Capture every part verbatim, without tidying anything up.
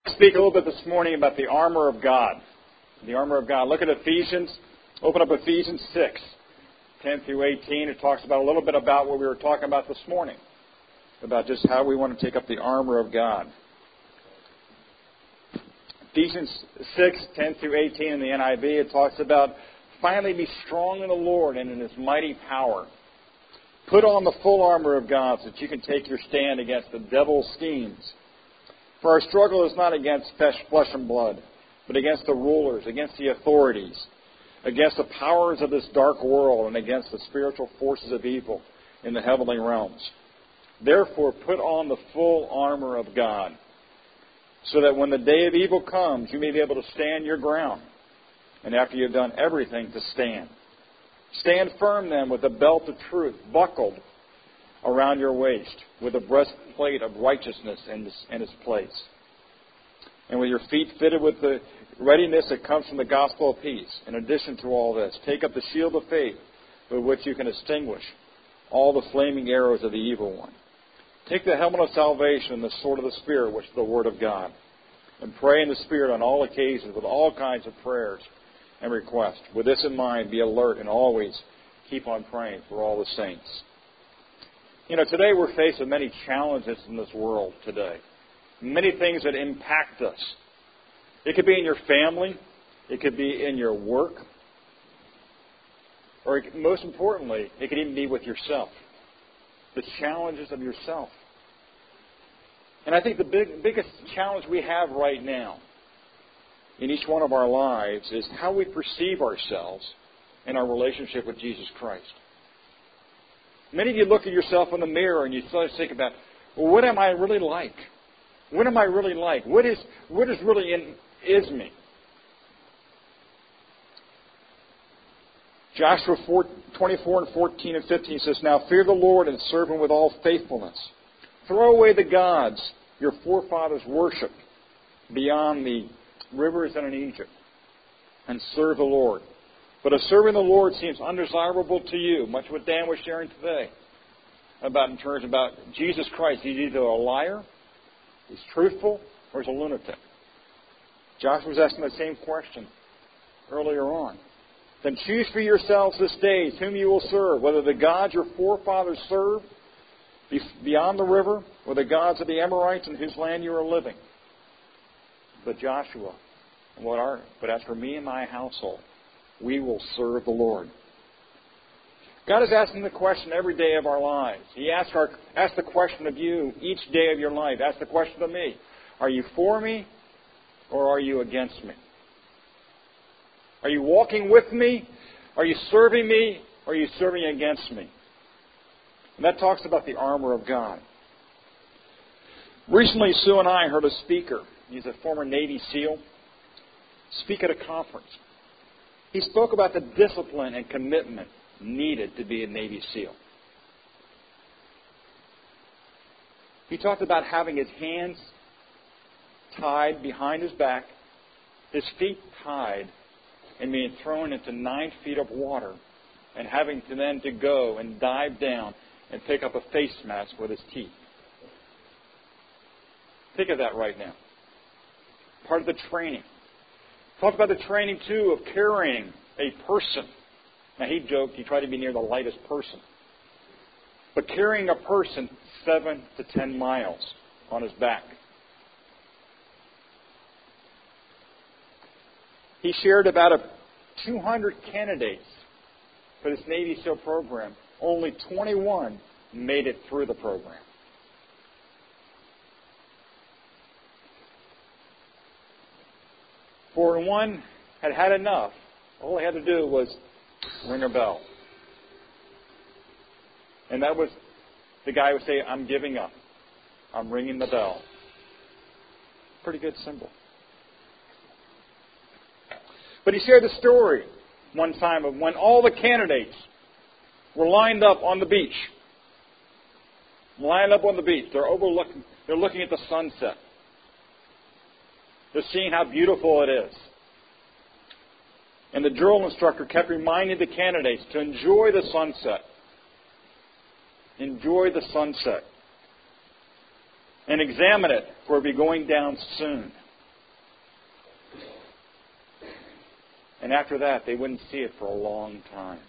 Speak a little bit this morning about the armor of God. The armor of God. Look at Ephesians. Open up Ephesians six, ten through eighteen. It talks about a little bit about what we were talking about this morning, about just how we want to take up the armor of God. Ephesians six, ten through eighteen in the N I V, it talks about, finally be strong in the Lord and in His mighty power. Put on the full armor of God so that you can take your stand against the devil's schemes. For our struggle is not against flesh and blood, but against the rulers, against the authorities, against the powers of this dark world, and against the spiritual forces of evil in the heavenly realms. Therefore, put on the full armor of God, so that when the day of evil comes, you may be able to stand your ground. And after you've done everything, to stand. Stand firm then with the belt of truth buckled around your waist, with a breastplate of righteousness in its place, and with your feet fitted with the readiness that comes from the gospel of peace. In addition to all this, take up the shield of faith, with which you can extinguish all the flaming arrows of the evil one. Take the helmet of salvation and the sword of the Spirit, which is the Word of God, and pray in the Spirit on all occasions with all kinds of prayers and requests. With this in mind, be alert and always keep on praying for all the saints. You know, today we're faced with many challenges in this world today. Many things that impact us. It could be in your family. It could be in your work. Or it, most importantly, it could even be with yourself. The challenges of yourself. And I think the big, biggest challenge we have right now in each one of our lives is how we perceive ourselves in our relationship with Jesus Christ. Many of you look at yourself in the mirror and you start to think about, well, what am I really like? What am I really like? What is what is really in is me? Joshua four, twenty-four and fourteen and fifteen says, now fear the Lord and serve Him with all faithfulness. Throw away the gods your forefathers worshipped beyond the rivers and in Egypt, and serve the Lord. But if serving the Lord seems undesirable to you, much what Dan was sharing today about in terms about Jesus Christ, he's either a liar, he's truthful, or he's a lunatic. Joshua was asking the same question earlier on. Then choose for yourselves this day whom you will serve, whether the gods your forefathers served beyond the river, or the gods of the Amorites in whose land you are living. But Joshua, what are, but as for me and my household, we will serve the Lord. God is asking the question every day of our lives. He asks, our, asks the question of you each day of your life. Ask the question of me. Are you for me or are you against me? Are you walking with me? Are you serving me or are you serving against me? And that talks about the armor of God. Recently, Sue and I heard a speaker. He's a former Navy SEAL. Speak at a conference. He spoke about the discipline and commitment needed to be a Navy SEAL. He talked about having his hands tied behind his back, his feet tied, and being thrown into nine feet of water, and having to then to go and dive down and pick up a face mask with his teeth. Think of that right now. Part of the training. Talk about the training, too, of carrying a person. Now, he joked he tried to be near the lightest person. But carrying a person seven to ten miles on his back. He shared about a two hundred candidates for this Navy SEAL program. Only twenty-one made it through the program. For when one had had enough, all he had to do was ring a bell. And that was, the guy would say, I'm giving up. I'm ringing the bell. Pretty good symbol. But he shared the story one time of when all the candidates were lined up on the beach. Lined up on the beach. They're overlooking, they're looking at the sunset. They're seeing how beautiful it is. And the drill instructor kept reminding the candidates to enjoy the sunset. Enjoy the sunset. And examine it, for it will be going down soon. And after that, they wouldn't see it for a long time.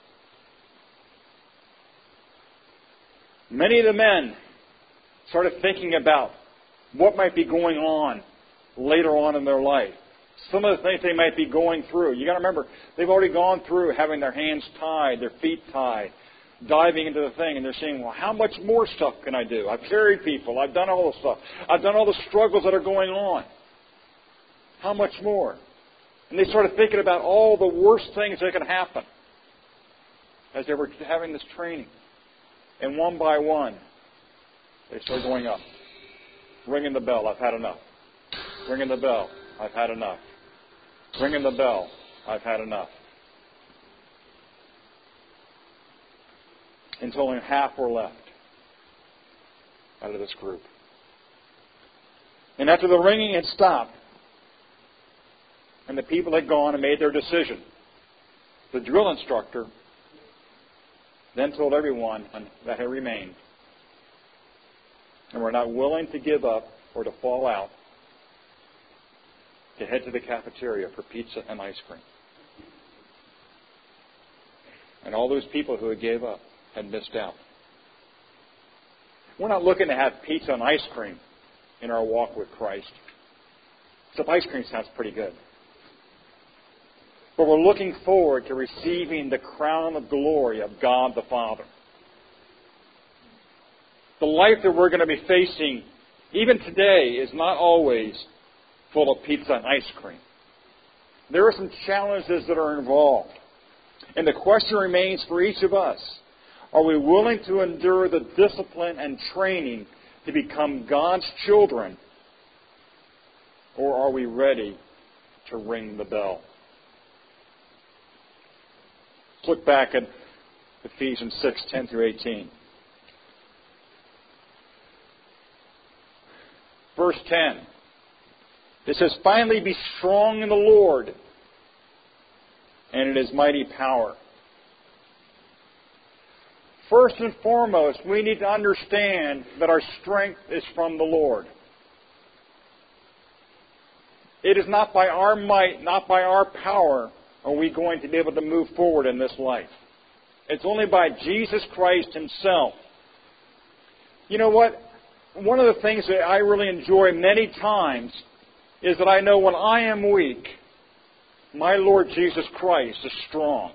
Many of the men started thinking about what might be going on later on in their life. Some of the things they might be going through. You got to remember, they've already gone through having their hands tied, their feet tied, diving into the thing, and they're saying, well, how much more stuff can I do? I've carried people. I've done all the stuff. I've done all the struggles that are going on. How much more? And they started thinking about all the worst things that could happen as they were having this training. And one by one, they started going up. Ringing the bell, I've had enough. Ringing the bell, I've had enough. Ringing the bell, I've had enough. Until only half were left out of this group. And after the ringing had stopped, and the people had gone and made their decision, the drill instructor then told everyone that had remained, and were not willing to give up or to fall out, to head to the cafeteria for pizza and ice cream. And all those people who had gave up had missed out. We're not looking to have pizza and ice cream in our walk with Christ. Except ice cream sounds pretty good. But we're looking forward to receiving the crown of glory of God the Father. The life that we're going to be facing, even today, is not always full of pizza and ice cream. There are some challenges that are involved. And the question remains for each of us, are we willing to endure the discipline and training to become God's children? Or are we ready to ring the bell? Let's look back at Ephesians six, ten through eighteen. Verse ten. It says, finally be strong in the Lord and in His mighty power. First and foremost, we need to understand that our strength is from the Lord. It is not by our might, not by our power, are we going to be able to move forward in this life. It's only by Jesus Christ Himself. You know what? One of the things that I really enjoy many times is that I know when I am weak, my Lord Jesus Christ is strong.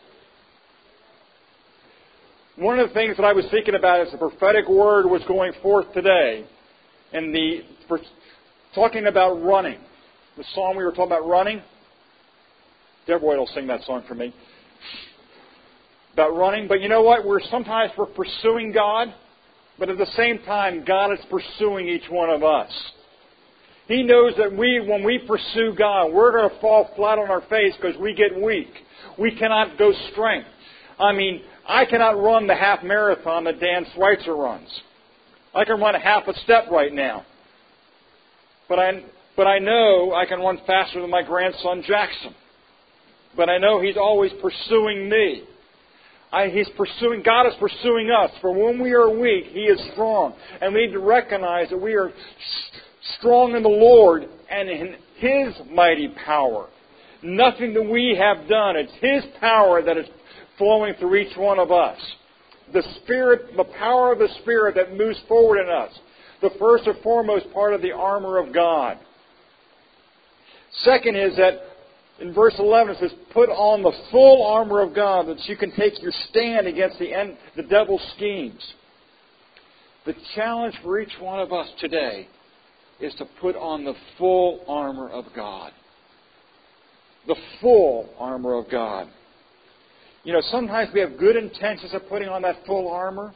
One of the things that I was thinking about as the prophetic word was going forth today, and the for, talking about running, the song we were talking about running. Deborah Boyd will sing that song for me. About running. But you know what? We're sometimes we're pursuing God, but at the same time, God is pursuing each one of us. He knows that we, when we pursue God, we're going to fall flat on our face because we get weak. We cannot go strength. I mean, I cannot run the half marathon that Dan Schweitzer runs. I can run a half a step right now. But I, but I know I can run faster than my grandson Jackson. But I know he's always pursuing me. I, he's pursuing, God is pursuing us. For when we are weak, He is strong. And we need to recognize that we are strong in the Lord and in His mighty power. Nothing that we have done. It's His power that is flowing through each one of us. The Spirit, the power of the Spirit that moves forward in us. The first and foremost part of the armor of God. Second is that in verse eleven it says, put on the full armor of God that you can take your stand against the, end, the devil's schemes. The challenge for each one of us today is to put on the full armor of God. The full armor of God. You know, sometimes we have good intentions of putting on that full armor,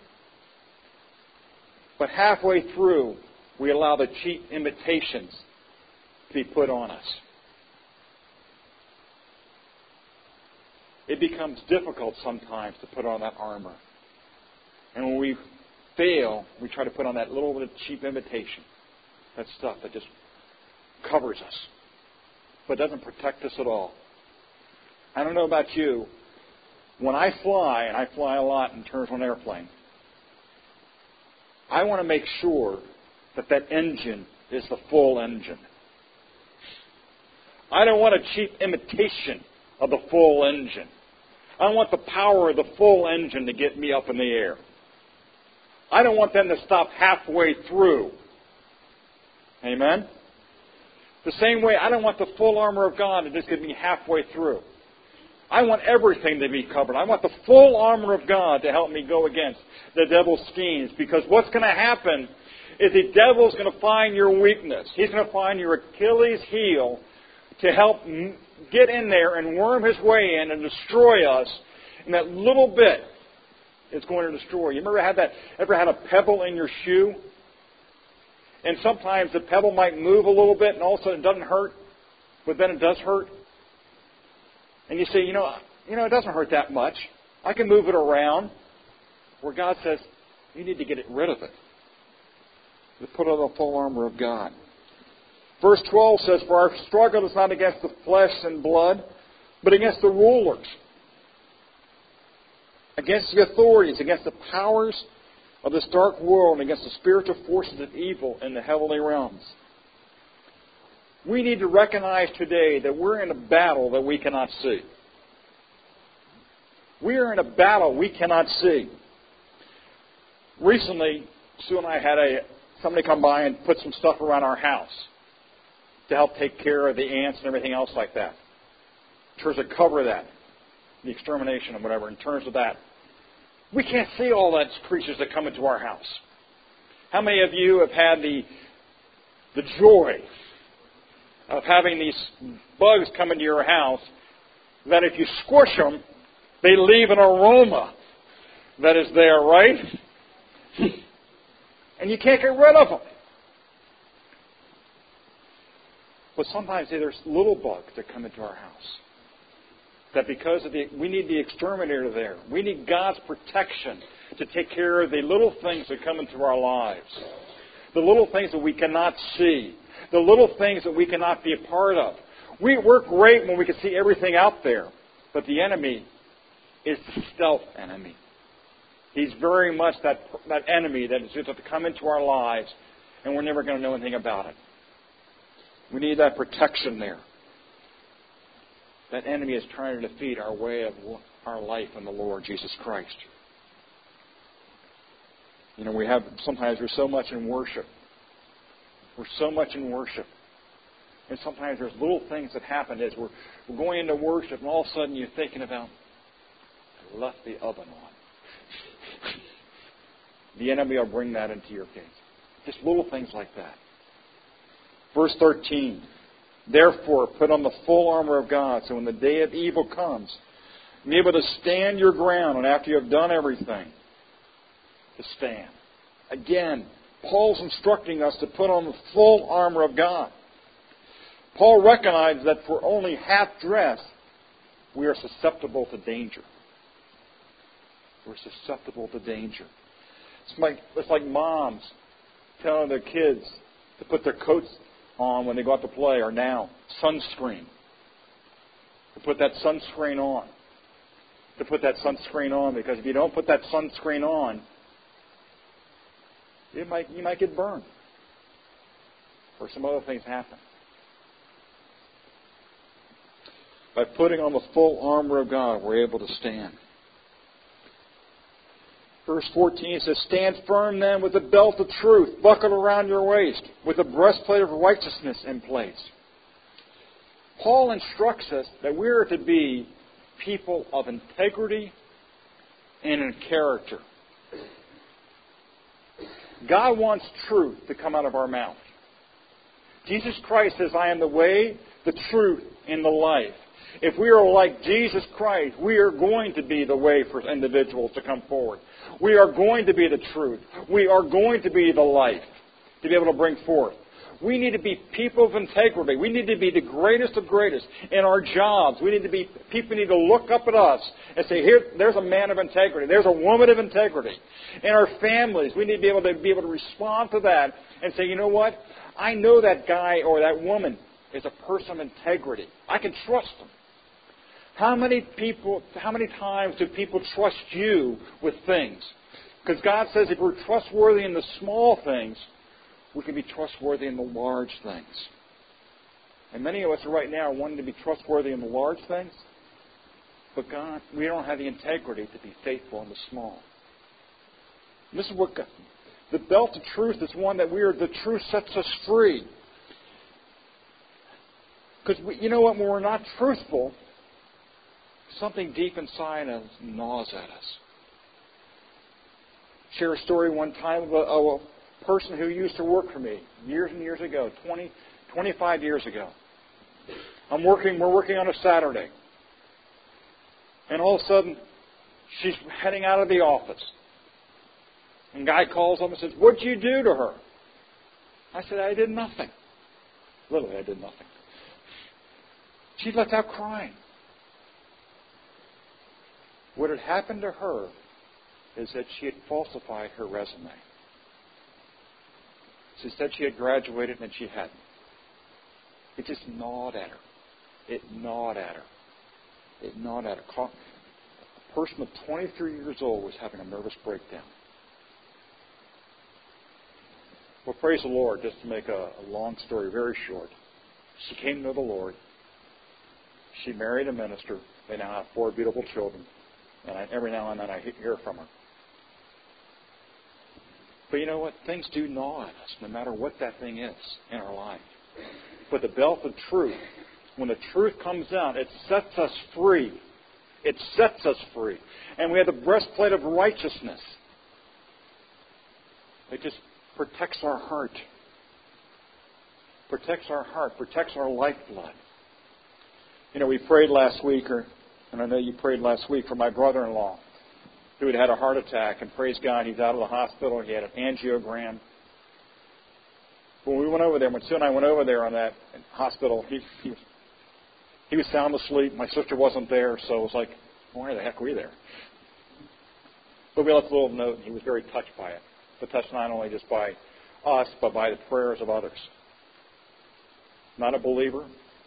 but halfway through, we allow the cheap imitations to be put on us. It becomes difficult sometimes to put on that armor. And when we fail, we try to put on that little bit of cheap imitation. That stuff that just covers us, but doesn't protect us at all. I don't know about you. When I fly, and I fly a lot in terms of an airplane, I want to make sure that that engine is the full engine. I don't want a cheap imitation of the full engine. I don't want the power of the full engine to get me up in the air. I don't want them to stop halfway through. Amen? The same way, I don't want the full armor of God to just get me halfway through. I want everything to be covered. I want the full armor of God to help me go against the devil's schemes. Because what's going to happen is the devil's going to find your weakness. He's going to find your Achilles heel to help get in there and worm his way in and destroy us. And that little bit is going to destroy you. You ever had that? Ever had a pebble in your shoe? And sometimes the pebble might move a little bit and all of a sudden it doesn't hurt, but then it does hurt. And you say, you know, you know, it doesn't hurt that much. I can move it around. Where God says, you need to get rid of it. To put on the full armor of God. Verse twelve says, for our struggle is not against the flesh and blood, but against the rulers, against the authorities, against the powers of this dark world, and against the spiritual forces of evil in the heavenly realms. We need to recognize today that we're in a battle that we cannot see. We are in a battle we cannot see. Recently, Sue and I had a somebody come by and put some stuff around our house to help take care of the ants and everything else like that. In terms of cover that, the extermination and whatever, in terms of that. We can't see all those creatures that come into our house. How many of you have had the the joy of having these bugs come into your house that if you squish them, they leave an aroma that is there, right? And you can't get rid of them. But sometimes there's little bugs that come into our house. That because of the, we need the exterminator there. We need God's protection to take care of the little things that come into our lives. The little things that we cannot see. The little things that we cannot be a part of. We, we're great when we can see everything out there. But the enemy is the stealth enemy. He's very much that, that enemy that is going to come into our lives and we're never going to know anything about it. We need that protection there. That enemy is trying to defeat our way of our life in the Lord Jesus Christ. You know, we have, sometimes we're so much in worship. We're so much in worship. And sometimes there's little things that happen as we're, we're going into worship and all of a sudden you're thinking about, I left the oven on. The enemy will bring that into your case. Just little things like that. Verse thirteen. Therefore, put on the full armor of God, so when the day of evil comes, be able to stand your ground, and after you have done everything, to stand. Again, Paul's instructing us to put on the full armor of God. Paul recognized that for only half dressed, we are susceptible to danger. We're susceptible to danger. It's like, it's like moms telling their kids to put their coats on when they go out to play, or now, sunscreen. To put that sunscreen on. To put that sunscreen on, because if you don't put that sunscreen on, you might you might get burned. Or some other things happen. By putting on the full armor of God, we're able to stand. Verse fourteen says, stand firm then with the belt of truth buckled around your waist, with the breastplate of righteousness in place. Paul instructs us that we are to be people of integrity and in character. God wants truth to come out of our mouth. Jesus Christ says, I am the way, the truth, and the life. If we are like Jesus Christ, we are going to be the way for individuals to come forward. We are going to be the truth. We are going to be the life to be able to bring forth. We need to be people of integrity. We need to be the greatest of greatest in our jobs. We need to be people need to look up at us and say, "Here, there's a man of integrity. There's a woman of integrity." In our families, we need to be able to be able to respond to that and say, "You know what? I know that guy or that woman is a person of integrity. I can trust them." How many people? How many times do people trust you with things? Because God says, if we're trustworthy in the small things, we can be trustworthy in the large things. And many of us right now are wanting to be trustworthy in the large things, But God, we don't have the integrity to be faithful in the small. And this is what God, the belt of truth is one that we are, the truth sets us free. Because you know what, when we're not truthful, something deep inside us gnaws at us. Share a story one time of a, of a person who used to work for me years and years ago, twenty, twenty-five years ago. I'm working, we're working on a Saturday. And all of a sudden, she's heading out of the office. And guy calls up and says, "What'd you do to her?" I said, "I did nothing." Literally, I did nothing. She left out crying. What had happened to her is that she had falsified her resume. She said she had graduated and she hadn't. It just gnawed at her. It gnawed at her. It gnawed at her. A person of twenty-three years old was having a nervous breakdown. Well, praise the Lord, just to make a, a long story very short. She came to the Lord. She married a minister. They now have four beautiful children. And I, every now and then I hear from her. But you know what? Things do gnaw at us, no matter what that thing is in our life. But the belt of truth, when the truth comes out, it sets us free. It sets us free. And we have the breastplate of righteousness. It just protects our heart. Protects our heart. Protects our lifeblood. You know, we prayed last week, or, and I know you prayed last week for my brother-in-law who had had a heart attack. And praise God, he's out of the hospital. He had an angiogram. When we went over there, when Sue and I went over there on that hospital, he, he, he was sound asleep. My sister wasn't there, so it was like, why the heck were we there? But we left a little note, and he was very touched by it. But touched not only just by us, but by the prayers of others. Not a believer,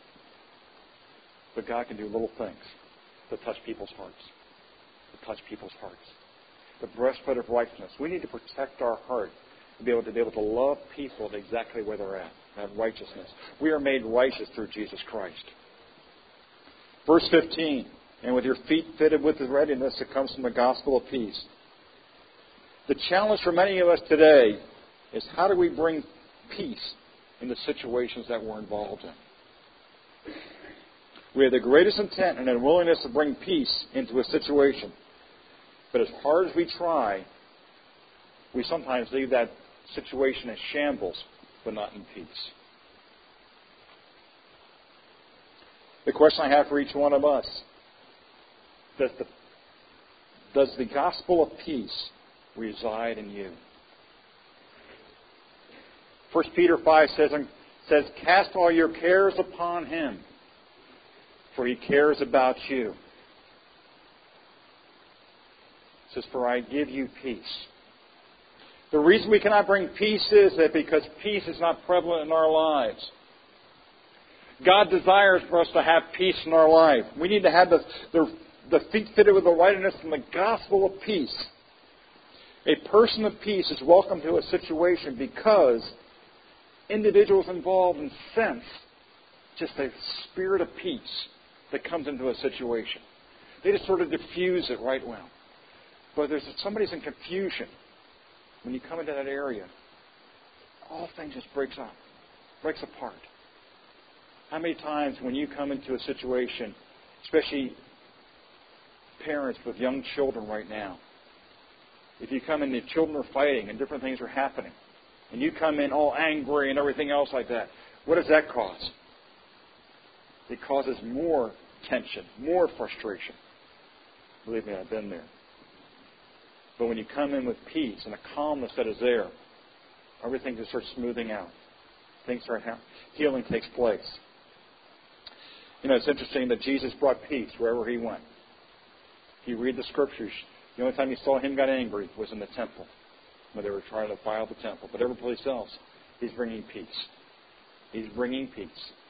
but God can do little things to touch people's hearts. To touch people's hearts. The breastplate of righteousness. We need to protect our heart to be able to be able to love people exactly where they're at. That righteousness. We are made righteous through Jesus Christ. Verse fifteen. And with your feet fitted with the readiness that comes from the gospel of peace. The challenge for many of us today is how do we bring peace in the situations that we're involved in? We have the greatest intent and a willingness to bring peace into a situation. But as hard as we try, we sometimes leave that situation in shambles, but not in peace. The question I have for each one of us, does the, does the gospel of peace reside in you? First Peter five says, says, cast all your cares upon him, for he cares about you. It says, for I give you peace. The reason we cannot bring peace is that because peace is not prevalent in our lives. God desires for us to have peace in our life. We need to have the, the, the feet fitted with the rightness and the gospel of peace. A person of peace is welcome to a situation because individuals involved in sense just a spirit of peace that comes into a situation. They just sort of diffuse it right well. But there's if somebody's in confusion, when you come into that area, all things just breaks up, breaks apart. How many times when you come into a situation, especially parents with young children right now, if you come in, the children are fighting and different things are happening, and you come in all angry and everything else like that, what does that cause? It causes more tension, more frustration. Believe me, I've been there. But when you come in with peace and a calmness that is there, everything just starts smoothing out. Things start happening. Healing takes place. You know, it's interesting that Jesus brought peace wherever he went. If you read the scriptures, the only time you saw him got angry was in the temple, when they were trying to defile the temple. But every place else, he's bringing peace. He's bringing peace.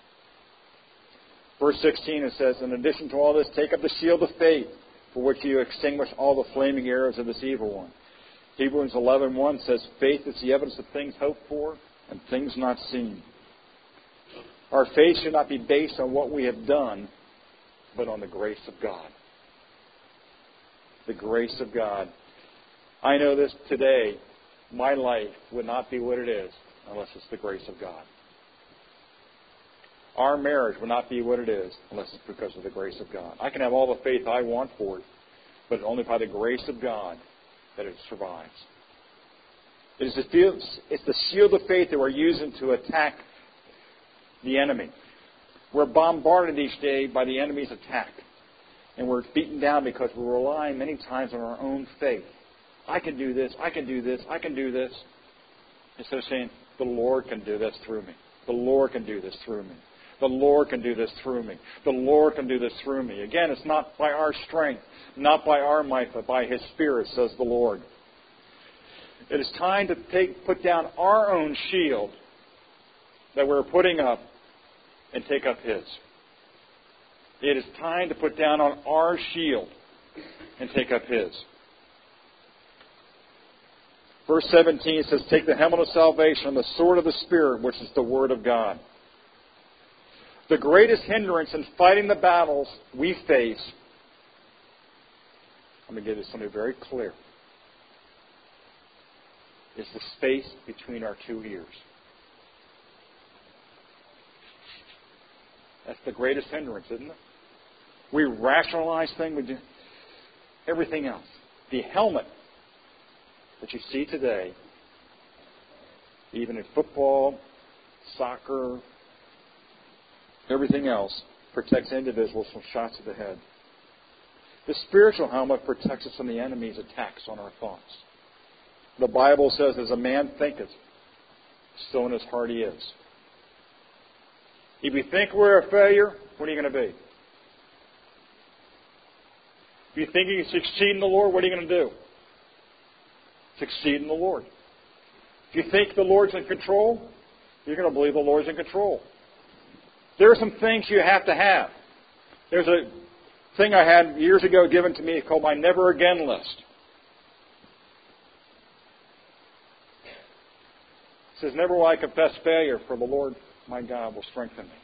Verse sixteen, it says, in addition to all this, take up the shield of faith, for which you extinguish all the flaming arrows of this evil one. Hebrews eleven one says, faith is the evidence of things hoped for and things not seen. Our faith should not be based on what we have done, but on the grace of God. the grace of God. I know this today, my life would not be what it is unless it's the grace of God. Our marriage would not be what it is unless it's because of the grace of God. I can have all the faith I want for it, but it's only by the grace of God that it survives. It is the, it's the shield of faith that we're using to attack the enemy. We're bombarded each day by the enemy's attack. And we're beaten down because we're relying many times on our own faith. I can do this, I can do this, I can do this. Instead of saying, the Lord can do this through me. The Lord can do this through me. The Lord can do this through me. The Lord can do this through me. Again, it's not by our strength, not by our might, but by His Spirit, says the Lord. It is time to take, put down our own shield that we're putting up and take up His. It is time to put down on our shield and take up His. Verse seventeen says, take the helmet of salvation and the sword of the Spirit, which is the Word of God. The greatest hindrance in fighting the battles we face, let me give you something very clear, is the space between our two ears. That's the greatest hindrance, isn't it? We rationalize things. We do everything else. The helmet that you see today, even in football, soccer, everything else, protects individuals from shots to the head. The spiritual helmet protects us from the enemy's attacks on our thoughts. The Bible says, as a man thinketh, so in his heart he is. If you think we're a failure, what are you going to be? If you think you can succeed in the Lord, what are you going to do? Succeed in the Lord. If you think the Lord's in control, you're going to believe the Lord's in control. There are some things you have to have. There's a thing I had years ago given to me called my Never Again list. It says, never will I confess failure, for the Lord my God will strengthen me.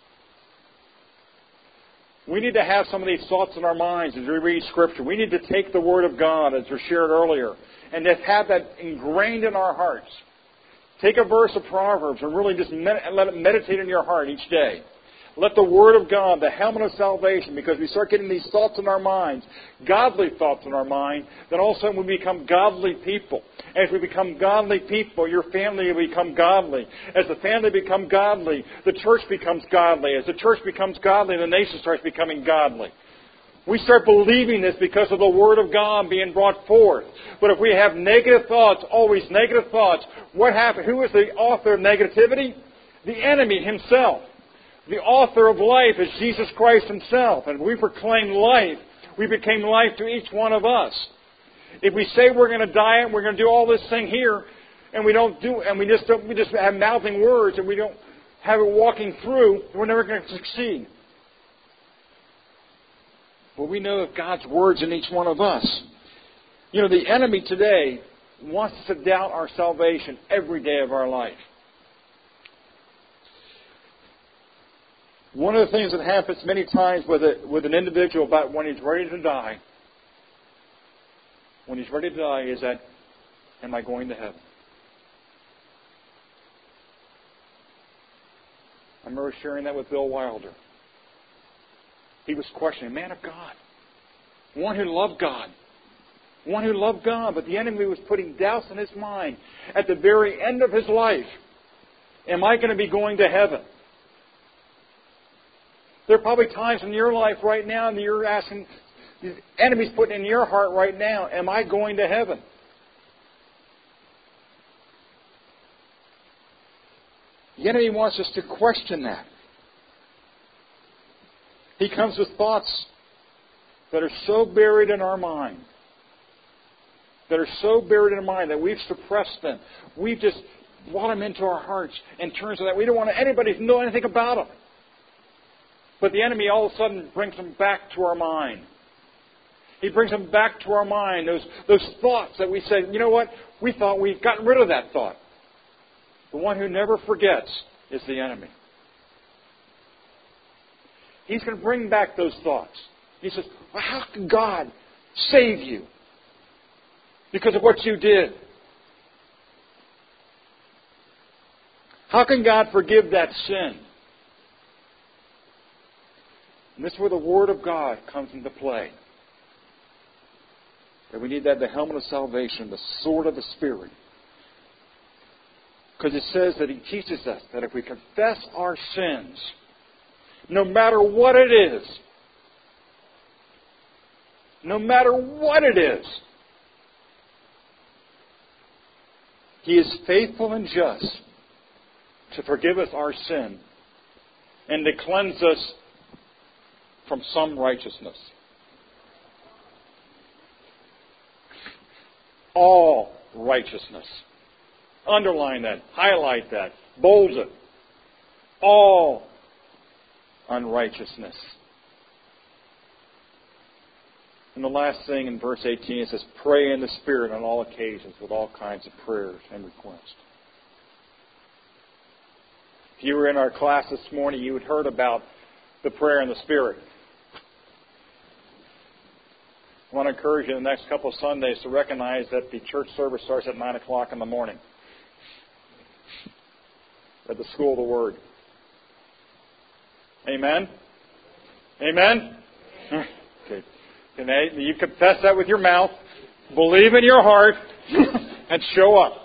We need to have some of these thoughts in our minds as we read Scripture. We need to take the Word of God, as was shared earlier, and to have that ingrained in our hearts. Take a verse of Proverbs and really just med- let it meditate in your heart each day. Let the Word of God, the helmet of salvation, because we start getting these thoughts in our minds, godly thoughts in our mind, then all of a sudden we become godly people. And as we become godly people, your family will become godly. As the family becomes godly, the church becomes godly. As the church becomes godly, the nation starts becoming godly. We start believing this because of the Word of God being brought forth. But if we have negative thoughts, always negative thoughts, what happens? Who is the author of negativity? The enemy himself. The author of life is Jesus Christ Himself. And we proclaim life. We became life to each one of us. If we say we're going to die and we're going to do all this thing here, and we don't do, and we just don't, we just have mouthing words and we don't have it walking through, we're never going to succeed. But we know that God's Word's in each one of us. You know, the enemy today wants to doubt our salvation every day of our life. One of the things that happens many times with a, with an individual about when he's ready to die, when he's ready to die, is that, am I going to heaven? I remember sharing that with Bill Wilder. He was questioning, a man of God, one who loved God, one who loved God, but the enemy was putting doubts in his mind at the very end of his life. Am I going to be going to heaven? There are probably times in your life right now that you're asking, the enemy's putting in your heart right now, am I going to heaven? The enemy wants us to question that. He comes with thoughts that are so buried in our mind, that are so buried in our mind that we've suppressed them. We've just brought them into our hearts in terms of that. We don't want anybody to know anything about them. But the enemy all of a sudden brings them back to our mind. He brings them back to our mind, those, those thoughts that we say, you know what, we thought we'd gotten rid of that thought. The one who never forgets is the enemy. He's going to bring back those thoughts. He says, well, how can God save you because of what you did? How can God forgive that sin? And this is where the Word of God comes into play. That we need to have the helmet of salvation, the sword of the Spirit. Because it says that He teaches us that if we confess our sins, no matter what it is, no matter what it is, He is faithful and just to forgive us our sin and to cleanse us from some righteousness. All righteousness. Underline that. Highlight that. Bold it. All unrighteousness. And the last thing in verse eighteen, it says, pray in the Spirit on all occasions with all kinds of prayers and requests. If you were in our class this morning, you had heard about the prayer in the Spirit. I want to encourage you in the next couple of Sundays to recognize that the church service starts at nine o'clock in the morning at the School of the Word. Amen? Amen? Okay. You confess that with your mouth, believe in your heart, and show up.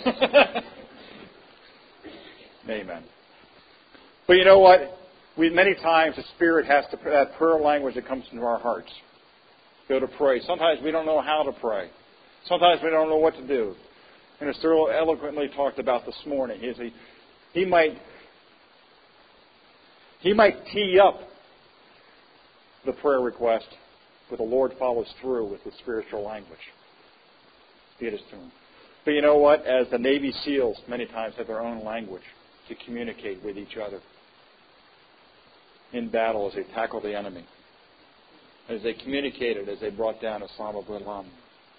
Amen. But you know what? We many times the Spirit has to that prayer language that comes into our hearts. Go to pray. Sometimes we don't know how to pray. Sometimes we don't know what to do. And as Cyril eloquently talked about this morning, is he he might he might tee up the prayer request, but the Lord follows through with the spiritual language. Be it as to him. But you know what? As the Navy SEALs many times have their own language to communicate with each other in battle as they tackle the enemy, as they communicated as they brought down Osama bin Laden.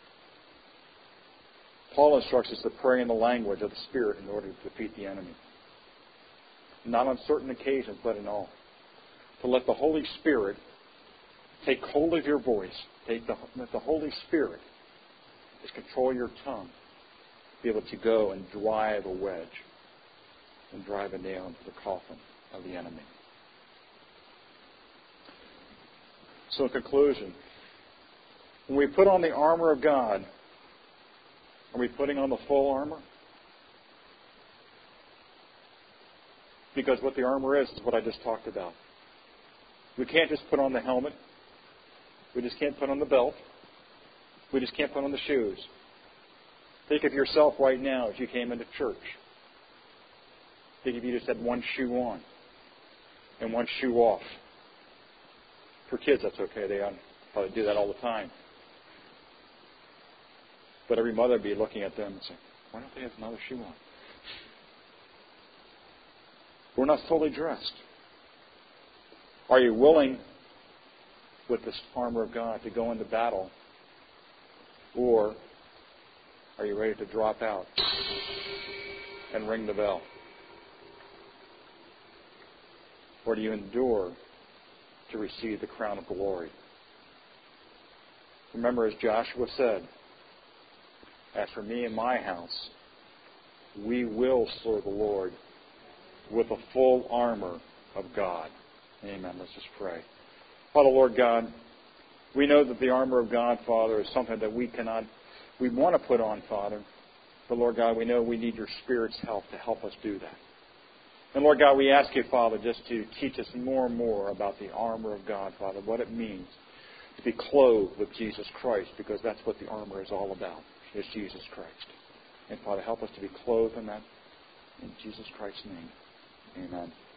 Paul instructs us to pray in the language of the Spirit in order to defeat the enemy. Not on certain occasions, but in all. To let the Holy Spirit take hold of your voice. Take the, let the Holy Spirit just control your tongue. Be able to go and drive a wedge and drive a nail into the coffin of the enemy. So in conclusion, when we put on the armor of God, are we putting on the full armor? Because what the armor is, is what I just talked about. We can't just put on the helmet. We just can't put on the belt. We just can't put on the shoes. Think of yourself right now as you came into church. Think if you just had one shoe on and one shoe off. For kids, that's okay. They probably do that all the time. But every mother would be looking at them and saying, why don't they have another shoe on? We're not fully dressed. Are you willing, with this armor of God, to go into battle? Or are you ready to drop out and ring the bell? Or do you endure to receive the crown of glory? Remember, as Joshua said, as for me and my house, we will serve the Lord with the full armor of God. Amen. Let's just pray. Father, Lord God, we know that the armor of God, Father, is something that we cannot, we want to put on, Father. But Lord God, we know we need your Spirit's help to help us do that. And Lord God, we ask you, Father, just to teach us more and more about the armor of God, Father, what it means to be clothed with Jesus Christ, because that's what the armor is all about, is Jesus Christ. And Father, help us to be clothed in that. In Jesus Christ's name, amen.